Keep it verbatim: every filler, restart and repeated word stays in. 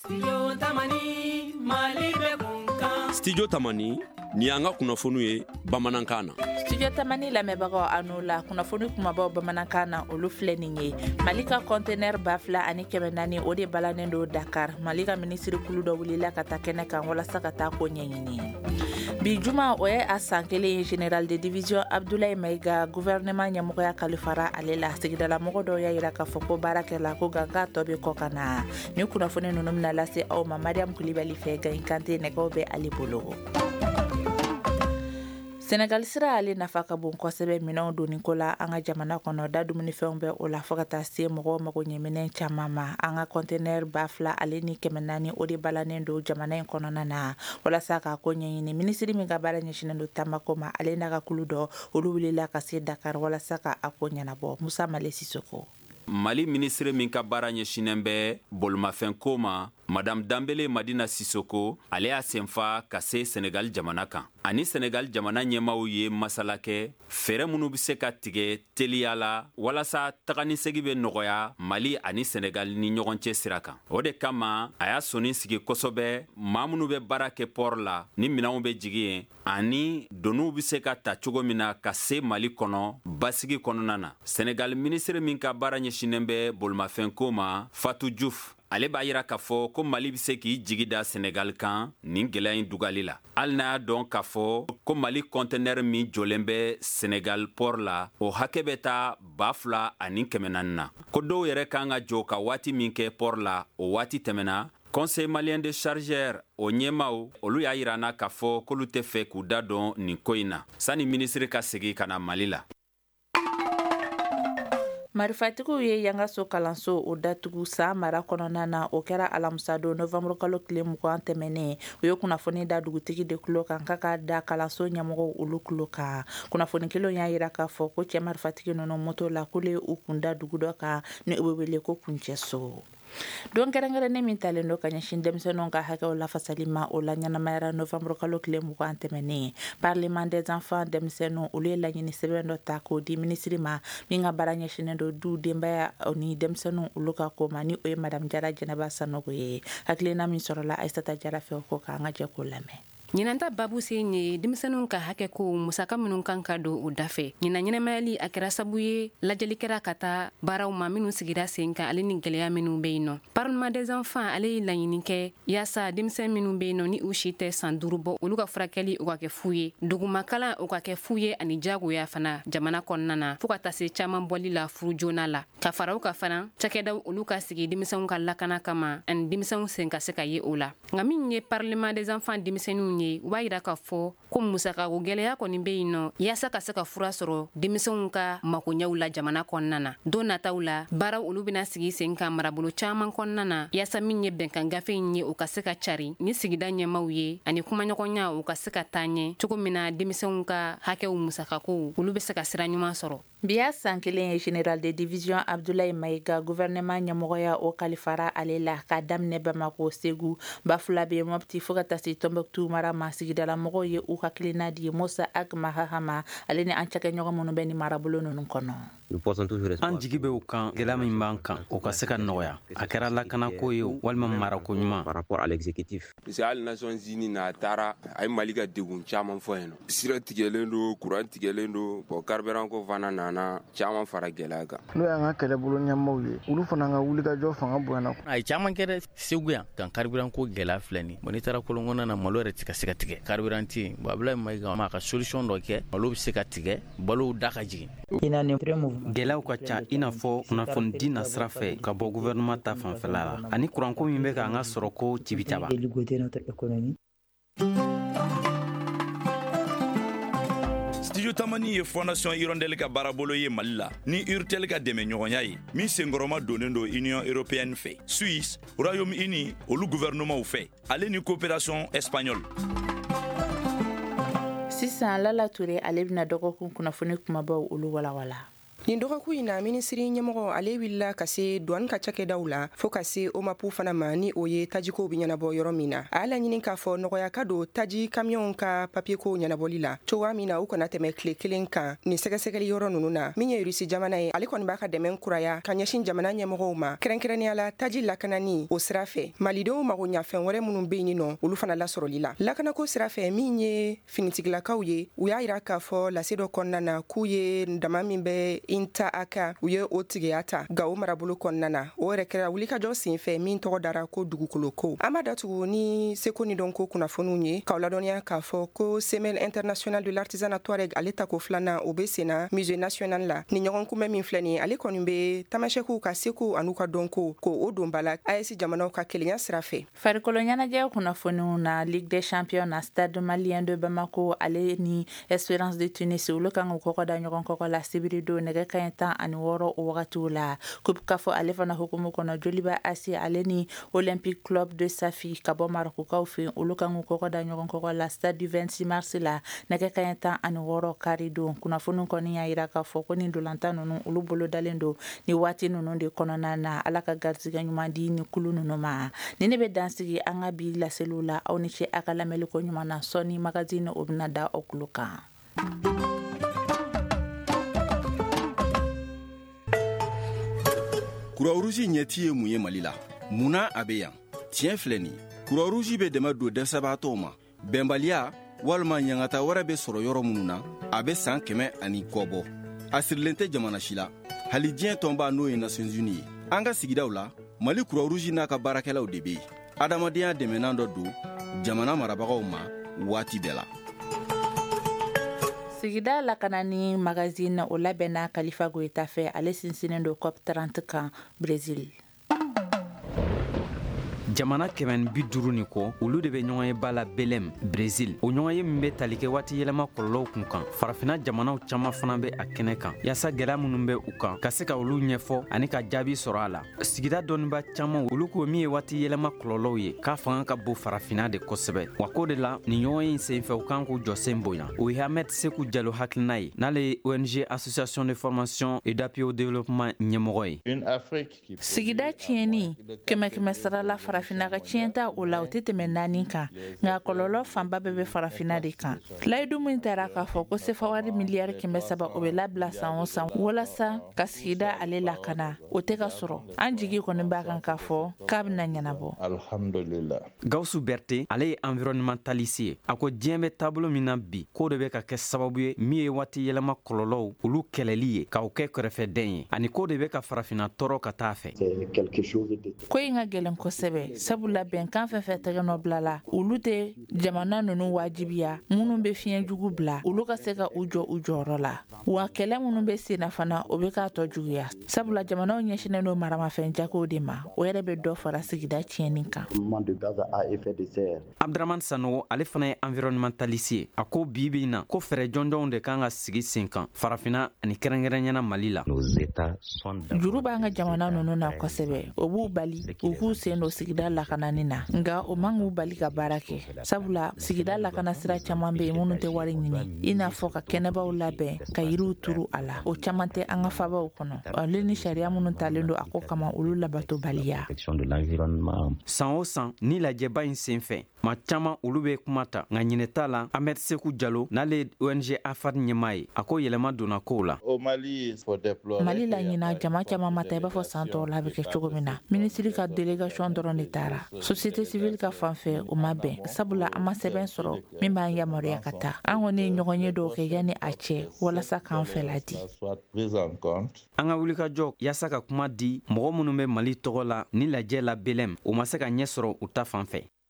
Studio Tamani Malibe Kunkan. Studio Tamani ni an ka kunnafoni ye bamanankan na. Studio Tamani lamɛnbagaw anu la kunnafoni kumabaw bamanankan na olu filɛ nin ye. Mali ka conteneur ba fila ani kɛmɛ naani o de balanen do Dakar. Mali ka ministre kulu dɔ wulila ka taa kɛnɛ kan walasa ka taa ko ɲɛɲini. Bi juma o ye a san kelen ye Général de division Abdoulaye Maïga gouvernement ɲɛmɔgɔya kalifara ale la. Sigidala mɔgɔ dɔw y'a yira k'a fɔ ko baarakɛla ko ganga tɔ bɛ kɔ ka na. Ni kunnafoni ninnu bɛna lase aw ma Mariam Kulibali fɛ Gayin Kante nɛgɛw bɛ ale bolo. Senegal sira ale nafa ka bon kosɛbɛ minɛnw donni ko la an ka jamana kɔnɔ da dumunifɛnw bɛ o la fo ka taa se mɔgɔw mago ɲɛ minɛn caman ma. An ka conteneur ba fila ale ni kɛmɛ naani o de balanen do jamana in kɔnɔna na walasa ka ko ɲɛɲini. Ministiri min ka baara ɲɛsinnen do tamako ma ale n'a ka kulu dɔ olu wulila ka se Dakar walasa ka a ko ɲɛnabɔ. Musa Male Sisoko. Mali ministre min ka baara ɲɛsinnen bɛ bolimafɛnko ma Madame Dambele Madina Sissoko ale y'a senfa ka se Senegal jamana kan. Ani Senegal jamana ɲɛmaaw ye masala kɛ fɛɛrɛ minnu bɛ se ka tigɛ teliya la walasa taganisegi bɛ nɔgɔya Mali ani Senegal ni ɲɔgɔn cɛ sira kan. O de kama a y'a sɔnni sigi kosɛbɛ maa minnu bɛ baara kɛ port la ni minɛnw bɛ jigin yen ani doniw bɛ se ka ta cogo min na ka se Mali kɔnɔ basigi kɔnɔna na. Senegal ministre min ka baara ɲɛsinnen bɛ bolimafɛnko ma Fatou Diouf ale b'a yira k'a fɔ ko Mali bɛ se k'i jigi da Senegal kan nin gɛlɛya in dugali la. Hali n'a y'a dɔn k'a fɔ ko Mali conteneur min jɔlen bɛ Senegal port la o hakɛ bɛ taa ba fila ani kɛmɛ naani na. Ko dɔw yɛrɛ kan ka jɔ ka waati min kɛ port la o waati tɛmɛna. Conseil malien de chargeur o ɲɛmaaw olu y'a yira na k'a fɔ k'olu tɛ fɛ k'u da dɔn nin ko in na sani ministre ka segin ka na Mali la. Marifatigiw ye Yangaso kalanso o datugu san mara kɔnɔna na o kɛra alamisa don novembre kalo tile mugan tɛmɛnen o ye kunnafoni da dugutigi de kulo kan ka ka da kalanso ɲɛmɔgɔw olu kulo kan. Kunnafoni kelen y'a yira k'a fɔ ko cɛ marifatigi ninnu moto la k'olu u kun da dugu dɔ kan ni o bɛ wele ko kuncɛso. Don kɛrɛnkɛrɛnnen min talen do ka ɲɛsin denmisɛnninw ka hakɛw lafasali ma o la ɲɛnamayara novembre kalo tile mugan tɛmɛnen. Parlement des enfants denmisɛnninw olu ye laɲini sɛbɛn dɔ ta k'o di ministre ma min ka baara ɲɛsinnen do du denbaya ni denmisɛnninw olu ka ko ma ni o ye Madame Jara Jɛnɛba Sanogo ye. Hakilina min sɔrɔla Aissata Jara fɛ ko k'an ka jɛ k'o lamɛn. Ɲinanta babu se ye denmisɛnninw ka hakɛ ko musaka minnu kan ka don o dafɛ. Ɲina ɲɛnamayali a kɛra sabu ye lajɛli kɛra ka taa baaraw ma minnu sigira sen kan ale ni gɛlɛya minnu bɛ yen nɔ. Parlement des enfants ale ye laɲini kɛ yaasa denmisɛn minnu bɛ yen nɔ ni u si tɛ san duuru bɔ olu ka furakɛli o ka kɛ fu ye. Dugumakalan o ka kɛ fu ye ani jagoya fana jamana kɔnɔna na fo ka taa se caman bɔli la furu joona la. Ka fara u ka fana cakɛdaw olu ka sigi denmisɛnw ka lakana kama ani denmisɛnw sen ka se ka ye o la. Nka min ye Parlement des enfants denmisɛnninw ye u b'a yira k'a fɔ ko musakako gɛlɛya kɔni bɛ yen nɔ yaasa ka se ka fura sɔrɔ denmisɛnw ka makoɲɛw la jamana kɔnɔna na. Don nataw la baaraw olu bɛna sigi sen kan marabolo caman kɔnɔna na yaasa min ye bɛnkan gafe in ye o ka se ka cari ni sigida ɲɛmaaw ye ani kumaɲɔgɔnya o ka se ka taa ɲɛ cogo min na denmisɛnw ka hakɛw musakakow olu bɛ se ka sira ɲuman sɔrɔ. Bi y'a san kelen ye Général de division Abdoulaye Maïga gouvernement ɲɛmɔgɔya o kalifara ale la ka daminɛ Bamako, Segu, Bafulabe, Mopti fo ka taa se Tombouctou mara ma sigidala mɔgɔw ye u hakilina di. Musa Agma Hahama ale ni an cakɛɲɔgɔn minnu bɛ ni marabolo ninnu kɔnɔ. An jigi bɛ u kan gɛlɛya min b'an kan o ka se ka nɔgɔya a kɛra lakanako ye walima marako ɲuman. Parce que hali Nations Unies n'a taara a ye Mali ka degun caman fɔ yen nɔ. Sira tigɛlen do courant tigɛlen do bon carburant ko fana nana caman fara gɛlɛya kan. N'o y'an ka kɛlɛbolo ɲɛmaaw ye olu fana ka wulikajɔ fanga bonyana. A ye caman kɛ dɛ Segu yan kan carburant ko gɛlɛya filɛ nin bon n'i taara kolonŋɔna na malo yɛrɛ tɛ ka se ka tigɛ carburant tɛ yen bon Abdoulaye Maïga ma ka solution dɔ kɛ malo bɛ se ka tigɛ balow da ka jigin. Gɛlɛyaw ka ca i n'a fɔ kunnafoni di na sira fɛ ka bɔ gouvernement ta fanfɛla la ani kuranko min bɛ k'an ka sɔrɔ ko cibicaba. Studio Tamani ye Fondation Hirondelle ka baarabolo ye Mali la ni Urtel ka dɛmɛ ɲɔgɔnya ye min senkɔrɔma donnen do Union Européenne fɛ Suisse, Royaume-Uni olu gouvernement fɛ ale ni coopération espagnole. Sisan Lala Touré ale bɛna dɔgɔkun kunnafoni kumabaw olu walawala. nin dɔgɔkun in na minisiri ɲɛmɔgɔ ale wulila ka se douane ka cakɛdaw la fɔɔ ka se omapu fana ma ni o ye tajikow be ɲɛnabɔ yɔrɔ min na a y'a laɲini k'a fɔ nɔgɔya ka don taji kamiyɔnw ka papiyeko ɲɛnabɔli la cogoya min na u kana tɛmɛ tile kelen kan nin sɛgɛsɛgɛli yɔrɔ nunu na min ye rusi jamana ye ale kɔni b'a ka dɛmɛ kuraya ka ɲɛsin jamana ɲɛmɔgɔw ma kɛrɛnkɛrɛnniya la taji lakanani o sira fɛ malidenw mago ɲafɛn wɛrɛ minnu be yen nɔ olu fana lasɔrɔli la lakanako sira fɛ min ye finitigilakaw ye u y'a yira k'a fɔ lase dɔ kɔnɔna na k'u ye dama min bɛ inta aka u ye o tigiya ta gawo marabolo kɔnɔna na o yɛrɛ kɛra wulikajɔ sen fɛ min tɔgɔ dara ko dugukolo ko an b'a datugu ni seko ni dɔnko kunnafoniw ye k'aw ladɔniya k'a fɔ ko semaine international de l'artisanat touareg ale tako filanan o be senna musée national la ni ɲɔgɔn kunbɛn min filɛ nin ale kɔni be tamasɛkiw ka seko an'u ka dɔnko ko o don bala A S jamanaw ka kelenya sira fɛ farikolo ɲɛnajɛ kunnafoniw na Ligue des champions na stade malien de Bamako ale ni Espérance de Tunis olu kan k'u kɔkɔ da ɲɔgɔn kɔkɔ la sibiri don nɛgɛ kaɲɛ tan ani wɔɔrɔ o wagatiw la coupe kafo ale fana hukumu kɔnɔ joliba asi ale ni Olympique club de Safi ka bɔ Marokukaw fɛ olu kan k'u kɔkɔ da ɲɔgɔn kɔkɔ la stade du vingt-six mars la nɛgɛ kaɲɛ tan ani wɔɔrɔ kari don kunnafoniw kɔni y'a yira k'a fɔ ko ni dolantan ninnu olu bolo dalen don ni waati ninnu de kɔnɔna na ala ka garizigɛ ɲuman di ni kulu ninnu ma ni ne bɛ dansigi an ka bi laseliw la aw ni ce a ka lamɛnliko ɲuman na sɔni magazine o bɛna da aw tulo kan. Croix-Rouge ɲɛti ye mun ye Mali la munna a bɛ yan tiɲɛ filɛ nin Croix-Rouge bɛ dɛmɛ don dɛsɛbaatɔw ma bɛnbaliya walima ɲangata wɛrɛ bɛ sɔrɔ yɔrɔ minnu na a bɛ san kɛmɛ ani kɔ bɔ a sirilen tɛ jamana si la hali diɲɛ tɔnba n'o ye Nations Unies ye an ka sigidaw la Mali Croix-Rouge n'a ka baarakɛlaw de bɛ yen adamadenya dɛmɛnan dɔ don jamana marabagaw ma waati bɛɛ la. sigida lakanani magazine o labɛnna Kalifa Goyita fɛ ale sinsinnen don COP trente kan Brésil. jamana kɛmɛ bi duuru ni kɔ olu de bɛ ɲɔgɔn ye ba la Belém Brésil o ɲɔgɔn ye min bɛ tali kɛ waati yɛlɛma kɔlɔlɔw kun kan farafina jamanaw caman fana bɛ a kɛnɛ kan yaasa gɛlɛya minnu bɛ u kan ka se ka olu ɲɛfɔ ani ka jaabi sɔrɔ a la sigida dɔnniba caman olu ko min ye waati yɛlɛma kɔlɔlɔw ye k'a fanga ka bon farafina de kosɛbɛ wa ko de la nin ɲɔgɔn ye senfɛ u kan k'u jɔsen bonya o ye Ahmed Sekou Diallo hakilina ye n'ale ye O N G Association de formation et d'appui au développement ɲɛmɔgɔ ye. sigida tiɲɛni kɛmɛ kɛmɛ sara la farafina ka tiɲɛta o la o tɛ tɛmɛ naani kan nka kɔlɔlɔ fanba bɛɛ bɛ farafina de kan layidu min taara k'a fɔ ko sefawari miliyari kɛmɛ saba o bɛ labila san o san walasa ka sigida ale lakana o tɛ ka sɔrɔ an jigi kɔni b'a kan k'a fɔ k'a bɛna ɲɛnabɔ. Alhamdulillah. Gawusu Berté ale ye environnementaliste ye a ko diɲɛ bɛ taabolo min na bi k'o de bɛ ka kɛ sababu ye min ye waati yɛlɛma kɔlɔlɔw olu kɛlɛli ye k'o kɛ kɛrɛfɛdɛn ye ani k'o de bɛ ka farafina tɔɔrɔ ka taa fɛ. ko in ka gɛlɛn kosɛbɛ sabula bɛnkan fɛn fɛn tɛgɛ nɔ bila la olu tɛ jamana ninnu wajibiya minnu bɛ fiɲɛ jugu bila olu ka se ka u jɔ u jɔyɔrɔ la wa kɛlɛ minnu bɛ sen na fana o bɛ k'a tɔ juguya sabula jamanaw ɲɛsinnen don maramafɛn jagow de ma o yɛrɛ bɛ dɔ fara sigida tiɲɛni kan. Abdraman Sanogo ale fana ye environnementaliste ye a ko bi bi in na ko fɛɛrɛ jɔnjɔnw de kan ka sigi sen kan farafina ani kɛrɛnkɛrɛnyana Mali la. juru b'an ka jamana ninnu na kosɛbɛ o b'u bali u k'u sen don sigida lakanani na nka o man k'u bali ka baara kɛ sabula sigida lakana sira caman bɛ yen minnu tɛ wari ɲini i n'a fɔ ka kɛnɛbaw labɛn ka yiriw turu a la o caman tɛ an ka fabaw kɔnɔ ale ni sariya minnu talen don a ko kama olu labato baliya. san o san ni lajɛba in sen fɛ ma caman olu bɛ kuma ta nka ɲinɛ t'a la Ahmed Sekou Diallo n'ale ye O N G A F A D ɲɛmaa ye a ko yɛlɛma donna kow la. Mali la ɲina jama caman ma ta i b'a fɔ san tɔw la a bɛ kɛ cogo min na minisiri ka délégation dɔrɔn de taara société civile ka fanfɛ o ma bɛn sabula an ma sɛbɛn sɔrɔ min b'an yamaruya ka taa an kɔni ye ɲɔgɔn ye dɔw kɛ yanni a cɛ walasa k'an fɛla di. an ka wulikajɔ yaasa ka kuma di mɔgɔ minnu bɛ Mali tɔgɔ la ni lajɛ la Belém o ma se ka ɲɛ sɔrɔ u ta fanfɛ